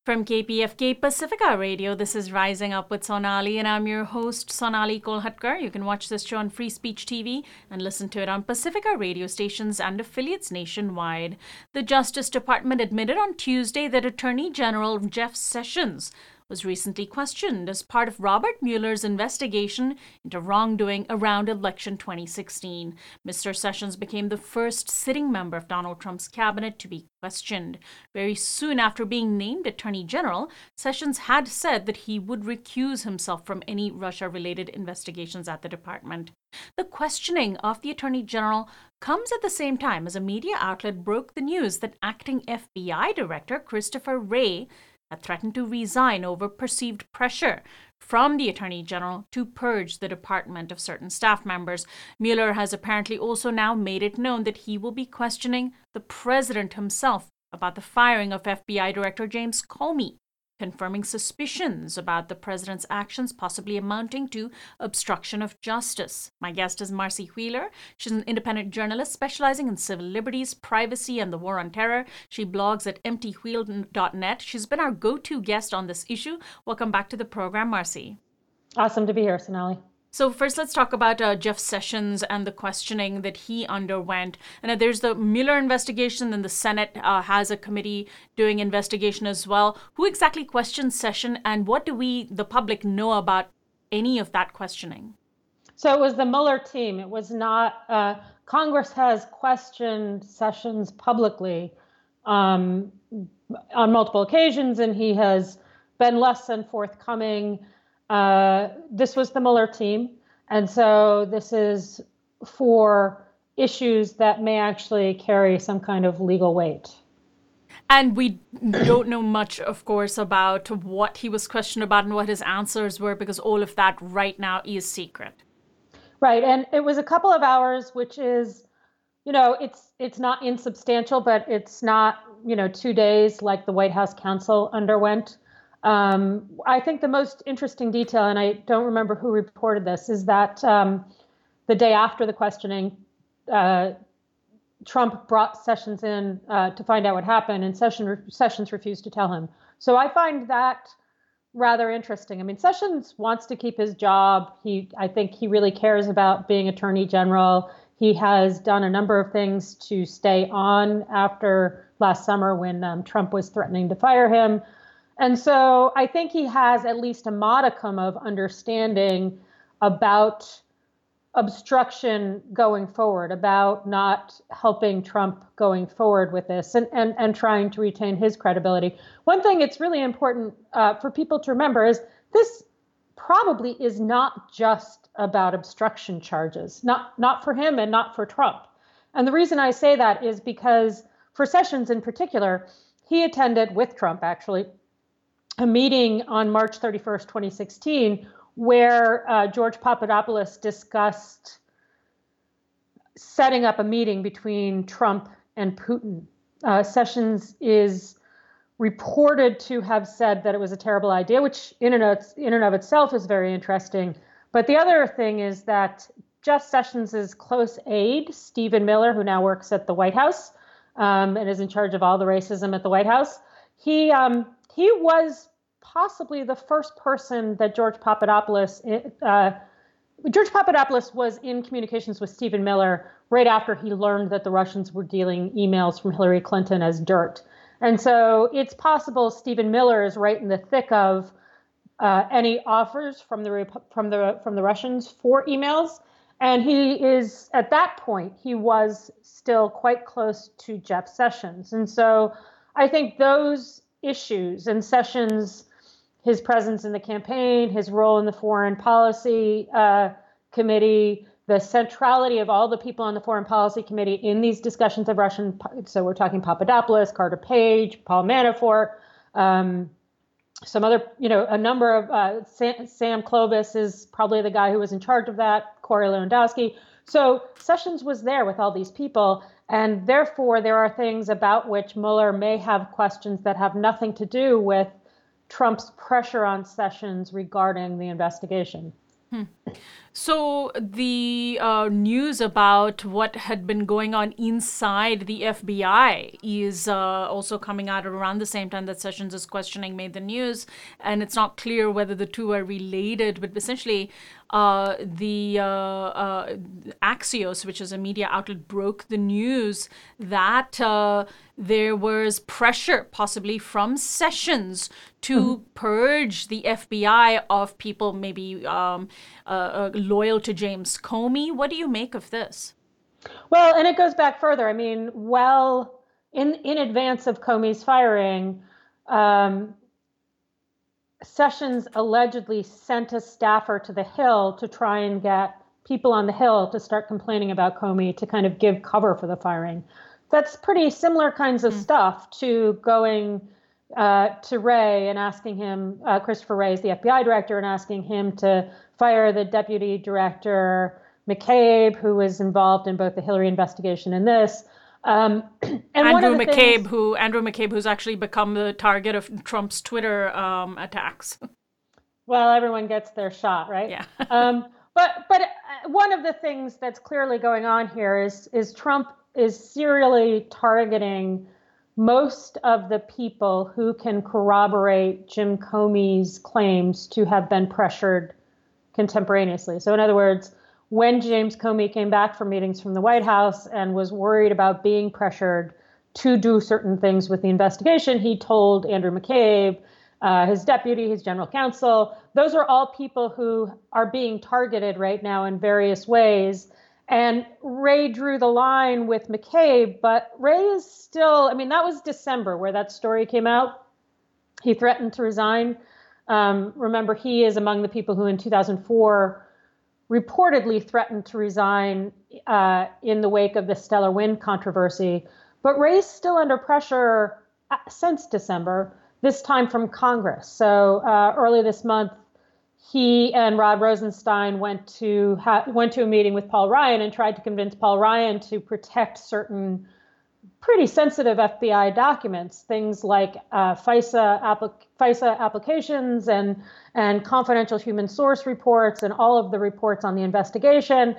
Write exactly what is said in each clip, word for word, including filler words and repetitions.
From K P F K Pacifica Radio, this is Rising Up with Sonali, and I'm your host, Sonali Kolhatkar. You can watch this show on Free Speech T V and listen to it on Pacifica radio stations and affiliates nationwide. The Justice Department admitted on Tuesday that Attorney General Jeff Sessions was recently questioned as part of Robert Mueller's investigation into wrongdoing around election twenty sixteen. Mister Sessions became the first sitting member of Donald Trump's cabinet to be questioned. Very soon after being named Attorney General, Sessions had said that he would recuse himself from any Russia-related investigations at the department. The questioning of the Attorney General comes at the same time as a media outlet broke the news that acting F B I Director Christopher Wray had threatened to resign over perceived pressure from the Attorney General to purge the department of certain staff members. Mueller has apparently also now made it known that he will be questioning the president himself about the firing of F B I Director James Comey, confirming suspicions about the president's actions possibly amounting to obstruction of justice. My guest is Marcy Wheeler. She's an independent journalist specializing in civil liberties, privacy, and the war on terror. She blogs at empty wheel dot net. She's been our go-to guest on this issue. Welcome back to the program, Marcy. Awesome to be here, Sonali. So first, let's talk about uh, Jeff Sessions and the questioning that he underwent. And uh, there's the Mueller investigation, and the Senate uh, has a committee doing investigation as well. Who exactly questioned Sessions, and what do we, the public, know about any of that questioning? So it was the Mueller team. It was not, uh, Congress has questioned Sessions publicly um, on multiple occasions, and he has been less than forthcoming. Uh, this was the Mueller team, and so this is for issues that may actually carry some kind of legal weight. And we don't know much, of course, about what he was questioned about and what his answers were, because all of that right now is secret. Right, and it was a couple of hours, which is, you know, it's it's not insubstantial, but it's not, you know, two days like the White House counsel underwent. Um, I think the most interesting detail, and I don't remember who reported this, is that um, the day after the questioning, uh, Trump brought Sessions in uh, to find out what happened, and Sessions, Sessions refused to tell him. So I find that rather interesting. I mean, Sessions wants to keep his job. He, I think he really cares about being Attorney General. He has done a number of things to stay on after last summer when um, Trump was threatening to fire him. And so I think he has at least a modicum of understanding about obstruction going forward, about not helping Trump going forward with this, and, and, and trying to retain his credibility. One thing it's really important uh, for people to remember is this probably is not just about obstruction charges, not, not for him and not for Trump. And the reason I say that is because for Sessions in particular, he attended with Trump, actually, a meeting on March thirty-first, twenty sixteen, where uh, George Papadopoulos discussed setting up a meeting between Trump and Putin. Uh, Sessions is reported to have said that it was a terrible idea, which in and, of, in and of itself is very interesting. But the other thing is that Jeff Sessions' close aide, Stephen Miller, who now works at the White House um, and is in charge of all the racism at the White House, he um, He was possibly the first person that George Papadopoulos, uh, George Papadopoulos was in communications with Stephen Miller right after he learned that the Russians were dealing emails from Hillary Clinton as dirt. And so it's possible Stephen Miller is right in the thick of uh, any offers from the from the from the Russians for emails. And he is, at that point, he was still quite close to Jeff Sessions. And so I think those issues and Sessions, his presence in the campaign, his role in the foreign policy uh, committee, the centrality of all the people on the foreign policy committee in these discussions of Russian. So we're talking Papadopoulos, Carter Page, Paul Manafort, um, some other, you know, a number of uh, Sam, Sam Clovis is probably the guy who was in charge of that, Corey Lewandowski. So Sessions was there with all these people. And therefore, there are things about which Mueller may have questions that have nothing to do with Trump's pressure on Sessions regarding the investigation. Hmm. So the uh, news about what had been going on inside the F B I is uh, also coming out around the same time that Sessions' questioning made the news, and it's not clear whether the two are related. But essentially, uh, the uh, uh, Axios, which is a media outlet, broke the news that uh, there was pressure, possibly from Sessions, to mm-hmm. purge the F B I of people maybe um, uh, uh, loyal to James Comey. What do you make of this? Well, and it goes back further. I mean, well, in in advance of Comey's firing, um, Sessions allegedly sent a staffer to the Hill to try and get people on the Hill to start complaining about Comey to kind of give cover for the firing. That's pretty similar kinds of mm. stuff to going uh, to Wray and asking him, uh, Christopher Wray is the F B I director, and asking him to fire the deputy director, McCabe, who was involved in both the Hillary investigation and this. Um, and Andrew one of the McCabe, things, who Andrew McCabe, who's actually become the target of Trump's Twitter um, attacks. Well, everyone gets their shot, right? Yeah. um, but but one of the things that's clearly going on here is is Trump is serially targeting most of the people who can corroborate Jim Comey's claims to have been pressured contemporaneously. So in other words, when James Comey came back from meetings from the White House and was worried about being pressured to do certain things with the investigation, he told Andrew McCabe, uh, his deputy, his general counsel. Those are all people who are being targeted right now in various ways. And Wray drew the line with McCabe, but Wray is still, I mean, that was December where that story came out. He threatened to resign. Um, remember, he is among the people who in two thousand four reportedly threatened to resign uh, in the wake of the Stellar Wind controversy. But Wray's still under pressure since December, this time from Congress. So uh, early this month, he and Rod Rosenstein went to ha- went to a meeting with Paul Ryan and tried to convince Paul Ryan to protect certain pretty sensitive F B I documents, things like uh, FISA, applic- FISA applications and, and confidential human source reports and all of the reports on the investigation.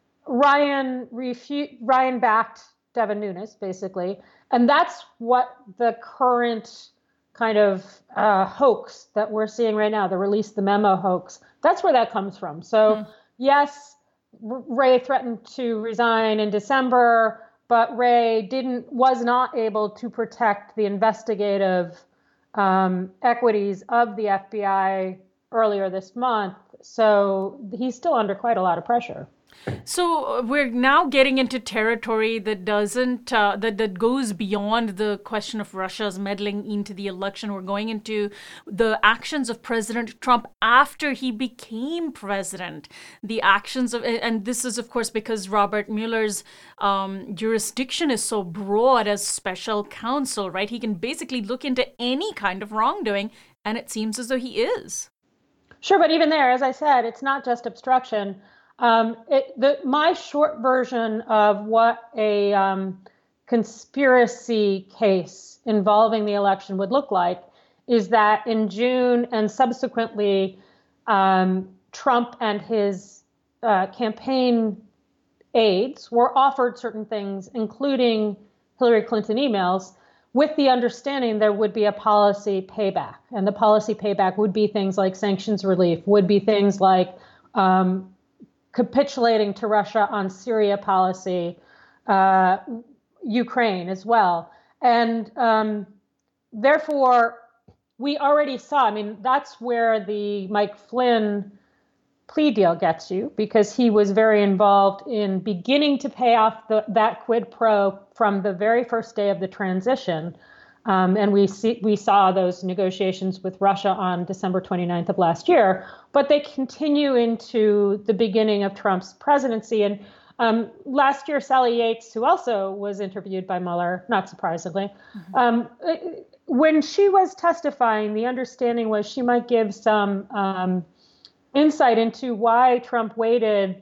Ryan refu- Ryan backed Devin Nunes, basically. And that's what the current kind of uh, hoax that we're seeing right now, the release the memo hoax, that's where that comes from. So mm. yes, Wray threatened to resign in December, but Wray didn't, was not able to protect the investigative um, equities of the F B I earlier this month. So he's still under quite a lot of pressure. So we're now getting into territory that doesn't, uh, that, that goes beyond the question of Russia's meddling into the election. We're going into the actions of President Trump after he became president. The actions of, and this is, of course, because Robert Mueller's um, jurisdiction is so broad as special counsel, right? He can basically look into any kind of wrongdoing, and it seems as though he is. Sure, but even there, as I said, it's not just obstruction. Um, it, the, my short version of what a um, conspiracy case involving the election would look like is that in June and subsequently, um, Trump and his uh, campaign aides were offered certain things, including Hillary Clinton emails, with the understanding there would be a policy payback. And the policy payback would be things like sanctions relief, would be things like um, capitulating to Russia on Syria policy, uh, Ukraine as well. And um, therefore, we already saw, I mean, that's where the Mike Flynn plea deal gets you, because he was very involved in beginning to pay off the, that quid pro from the very first day of the transition. Um, and we see, we saw those negotiations with Russia on December twenty-ninth of last year, but they continue into the beginning of Trump's presidency. And um, last year, Sally Yates, who also was interviewed by Mueller, not surprisingly, mm-hmm. um, when she was testifying, the understanding was she might give some um, insight into why Trump waited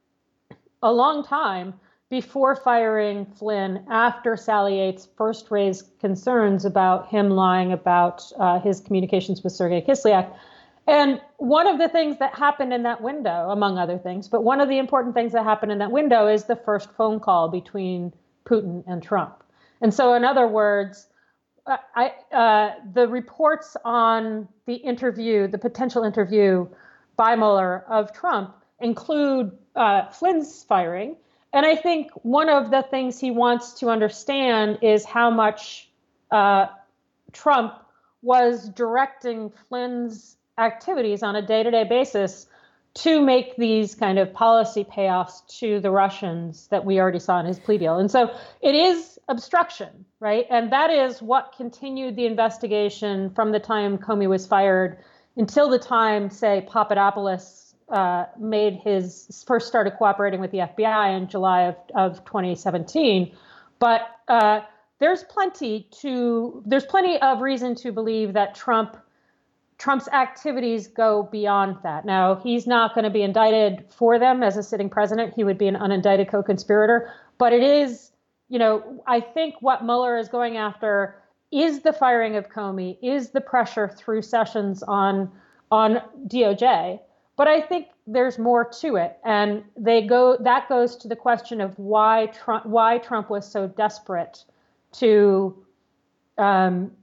a long time before firing Flynn after Sally Yates first raised concerns about him lying about uh, his communications with Sergei Kislyak. And one of the things that happened in that window, among other things, but one of the important things that happened in that window is the first phone call between Putin and Trump. And so, in other words, I, uh, the reports on the interview, the potential interview by Mueller of Trump include uh, Flynn's firing. And I think one of the things he wants to understand is how much uh, Trump was directing Flynn's activities on a day-to-day basis to make these kind of policy payoffs to the Russians that we already saw in his plea deal. And so it is obstruction, right? And that is what continued the investigation from the time Comey was fired until the time, say, Papadopoulos uh, made his first started cooperating with the F B I in July of, of twenty seventeen. But uh, there's plenty to there's plenty of reason to believe that Trump Trump's activities go beyond that. Now, he's not going to be indicted for them as a sitting president. He would be an unindicted co-conspirator. But it is, you know, I think what Mueller is going after is the firing of Comey, is the pressure through Sessions on on D O J. But I think there's more to it, and they go that goes to the question of why Trump why Trump was so desperate to. Um,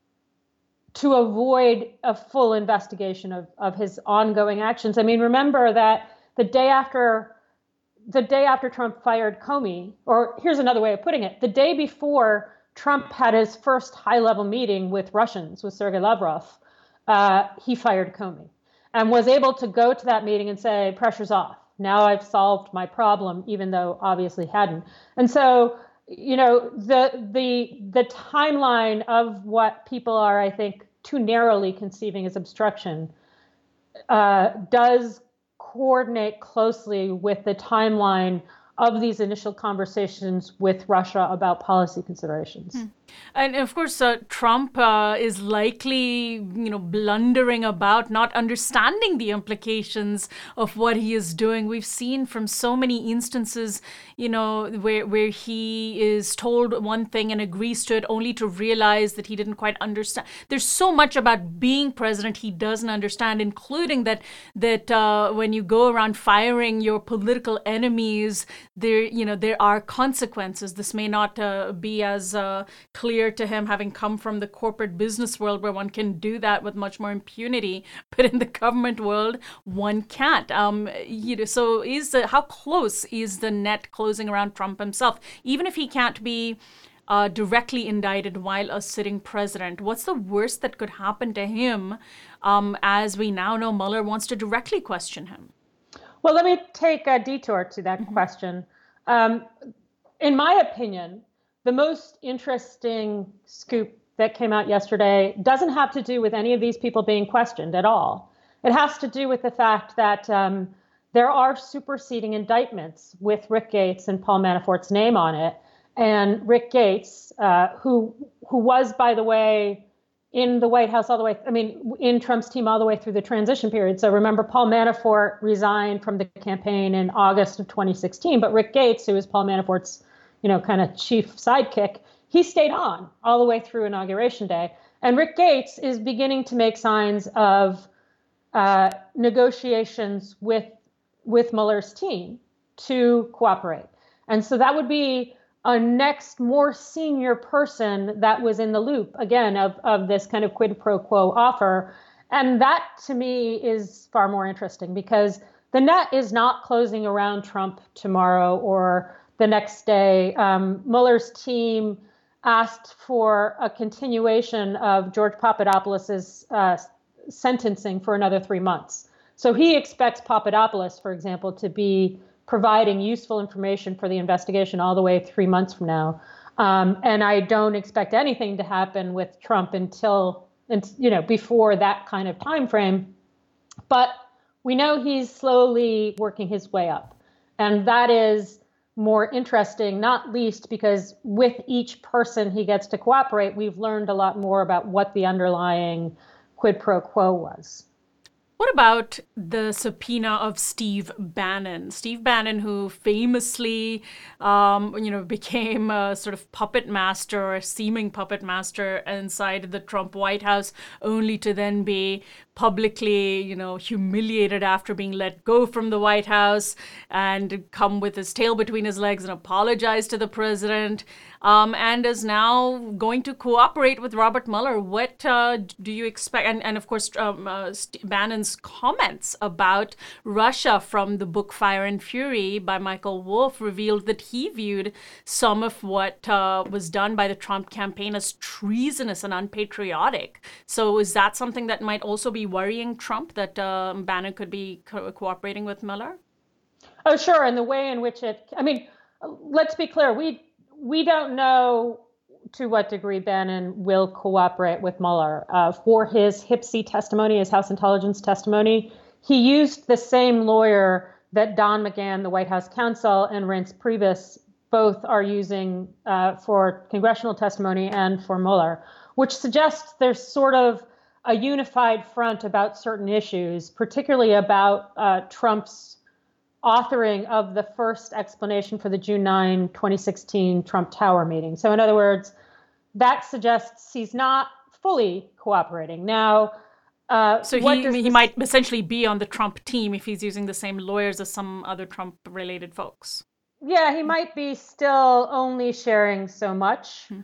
to avoid a full investigation of, of his ongoing actions. I mean, remember that the day after the day after Trump fired Comey, or here's another way of putting it, the day before Trump had his first high-level meeting with Russians, with Sergei Lavrov, uh, he fired Comey and was able to go to that meeting and say, pressure's off. Now I've solved my problem, even though obviously hadn't. And so you know, the the the timeline of what people are, I think, too narrowly conceiving as obstruction uh, does coordinate closely with the timeline of these initial conversations with Russia about policy considerations. Hmm. And of course, uh, Trump uh, is likely, you know, blundering about, not understanding the implications of what he is doing. We've seen from so many instances, you know, where where he is told one thing and agrees to it, only to realize that he didn't quite understand. There's so much about being president he doesn't understand, including that that uh, when you go around firing your political enemies, there, you know, there are consequences. This may not uh, be as uh, clear to him, having come from the corporate business world where one can do that with much more impunity, but in the government world one can't. Um, you know, so is the, how close is the net closing around Trump himself, even if he can't be uh, directly indicted while a sitting president? What's the worst that could happen to him, um, as we now know Mueller wants to directly question him? Well, let me take a detour to that mm-hmm. question. Um, in my opinion, the most interesting scoop that came out yesterday doesn't have to do with any of these people being questioned at all. It has to do with the fact that um, there are superseding indictments with Rick Gates and Paul Manafort's name on it. And Rick Gates, uh, who who was, by the way, in the White House all the way, I mean, in Trump's team all the way through the transition period. So remember, Paul Manafort resigned from the campaign in August of twenty sixteen, but Rick Gates, who was Paul Manafort's, you know, kind of chief sidekick, he stayed on all the way through Inauguration Day. And Rick Gates is beginning to make signs of uh, negotiations with with Mueller's team to cooperate. And so that would be a next more senior person that was in the loop, again, of, of this kind of quid pro quo offer. And that, to me, is far more interesting, because the net is not closing around Trump tomorrow or the next day. Um, Mueller's team asked for a continuation of George Papadopoulos's uh, sentencing for another three months. So he expects Papadopoulos, for example, to be providing useful information for the investigation all the way three months from now. Um, and I don't expect anything to happen with Trump until, you know, before that kind of time frame. But we know he's slowly working his way up. And that is more interesting, not least because with each person he gets to cooperate, we've learned a lot more about what the underlying quid pro quo was. What about the subpoena of Steve Bannon? Steve Bannon, who famously, um, you know, became a sort of puppet master or a seeming puppet master inside the Trump White House, only to then be publicly, you know, humiliated after being let go from the White House and come with his tail between his legs and apologize to the president, um, and is now going to cooperate with Robert Mueller. What uh, do you expect? And, and of course, um, uh, Bannon's comments about Russia from the book Fire and Fury by Michael Wolff revealed that he viewed some of what uh, was done by the Trump campaign as treasonous and unpatriotic. So is that something that might also be worrying Trump, that uh, Bannon could be co- cooperating with Mueller? Oh, sure. And the way in which it, I mean, let's be clear. We we don't know to what degree Bannon will cooperate with Mueller. Uh, for his H I P C testimony, his House Intelligence testimony, he used the same lawyer that Don McGahn, the White House counsel, and Reince Priebus both are using uh, for congressional testimony and for Mueller, which suggests there's sort of a unified front about certain issues, particularly about uh, Trump's authoring of the first explanation for the June ninth, twenty sixteen Trump Tower meeting. So in other words, that suggests he's not fully cooperating. Now, uh, so he, he this... might essentially be on the Trump team if he's using the same lawyers as some other Trump-related folks. Yeah, he might be still only sharing so much. Hmm.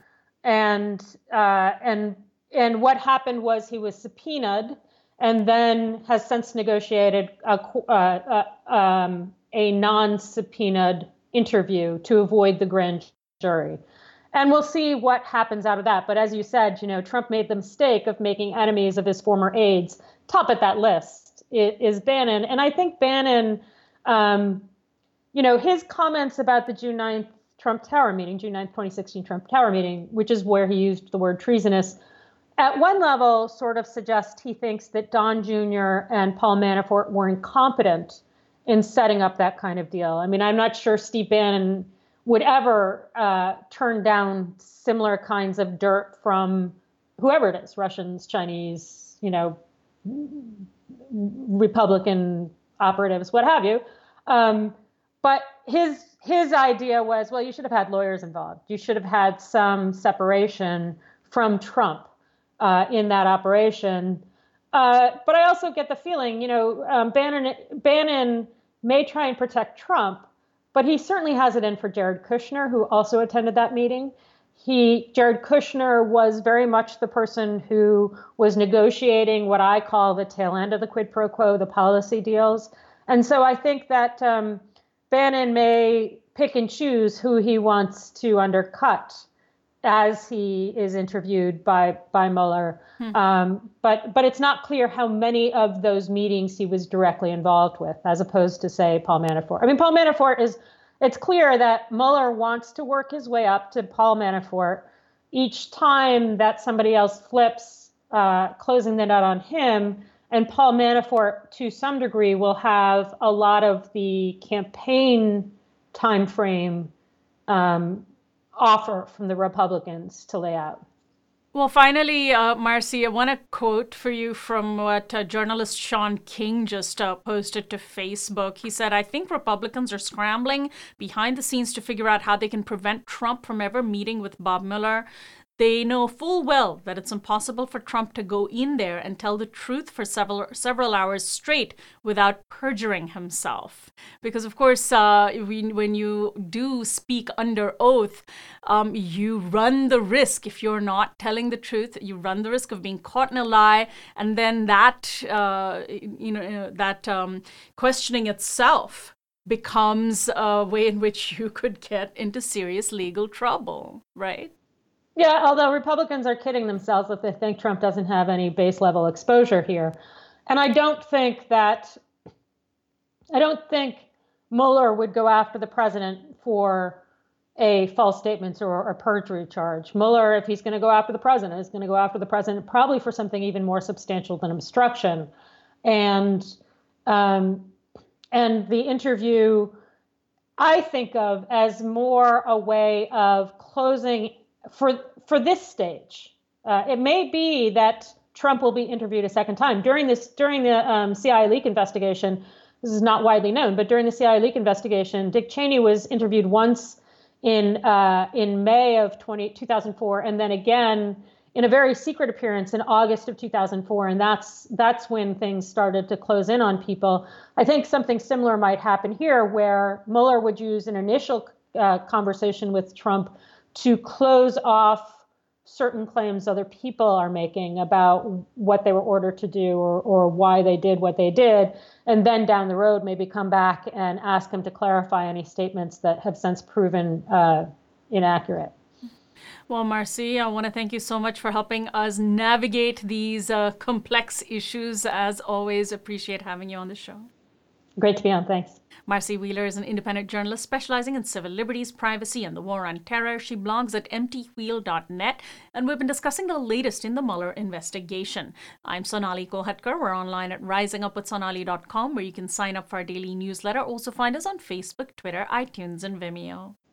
And uh, and and what happened was he was subpoenaed and then has since negotiated a, uh, uh, um, a non-subpoenaed interview to avoid the grand jury. And we'll see what happens out of that. But as you said, you know, Trump made the mistake of making enemies of his former aides. Top at that list is Bannon. And I think Bannon, um, you know, his comments about the June ninth Trump Tower meeting, June ninth, twenty sixteen Trump Tower meeting, which is where he used the word treasonous, at one level sort of suggests he thinks that Don Junior and Paul Manafort were incompetent in setting up that kind of deal. I mean, I'm not sure Steve Bannon would ever uh, turn down similar kinds of dirt from whoever it is, Russians, Chinese, you know, Republican operatives, what have you. Um, but his his idea was, well, you should have had lawyers involved. You should have had some separation from Trump Uh, in that operation. Uh, but I also get the feeling, you know, um, Bannon, Bannon may try and protect Trump, but he certainly has it in for Jared Kushner, who also attended that meeting. He, Jared Kushner was very much the person who was negotiating what I call the tail end of the quid pro quo, the policy deals. And so I think that um, Bannon may pick and choose who he wants to undercut as he is interviewed by by Mueller. Hmm. Um, but but it's not clear how many of those meetings he was directly involved with, as opposed to, say, Paul Manafort. I mean, Paul Manafort is, it's clear that Mueller wants to work his way up to Paul Manafort. Each time that somebody else flips, uh, closing the net on him, and Paul Manafort, to some degree, will have a lot of the campaign timeframe um, offer from the Republicans to lay out. Well, finally, uh, Marcy, I want to quote for you from what uh, journalist Sean King just uh, posted to Facebook. He said, "I think Republicans are scrambling behind the scenes to figure out how they can prevent Trump from ever meeting with Bob Mueller. They know full well that it's impossible for Trump to go in there and tell the truth for several several hours straight without perjuring himself. Because, of course, uh, we, when you do speak under oath, um, you run the risk, if you're not telling the truth, you run the risk of being caught in a lie. And then that, uh, you know, that um, questioning itself becomes a way in which you could get into serious legal trouble, right?" Yeah, although Republicans are kidding themselves if they think Trump doesn't have any base level exposure here. And I don't think that, I don't think Mueller would go after the president for a false statement or a perjury charge. Mueller, if he's going to go after the president, is going to go after the president probably for something even more substantial than obstruction. And, um, and the interview, I think of as more a way of closing For for this stage. Uh, it may be that Trump will be interviewed a second time. During this, during the um, C I A leak investigation, this is not widely known, but during the C I A leak investigation, Dick Cheney was interviewed once in uh, in May of two thousand four, and then again in a very secret appearance in August of two thousand four, and that's that's when things started to close in on people. I think something similar might happen here, where Mueller would use an initial uh, conversation with Trump to close off certain claims other people are making about what they were ordered to do or, or why they did what they did, and then down the road maybe come back and ask him to clarify any statements that have since proven uh, inaccurate. Well, Marcy, I want to thank you so much for helping us navigate these uh, complex issues. As always, appreciate having you on the show. Great to be on. Thanks. Marcy Wheeler is an independent journalist specializing in civil liberties, privacy, and the war on terror. She blogs at empty wheel dot net, and we've been discussing the latest in the Mueller investigation. I'm Sonali Kolhatkar. We're online at rising up with sonali dot com, where you can sign up for our daily newsletter. Also find us on Facebook, Twitter, iTunes, and Vimeo.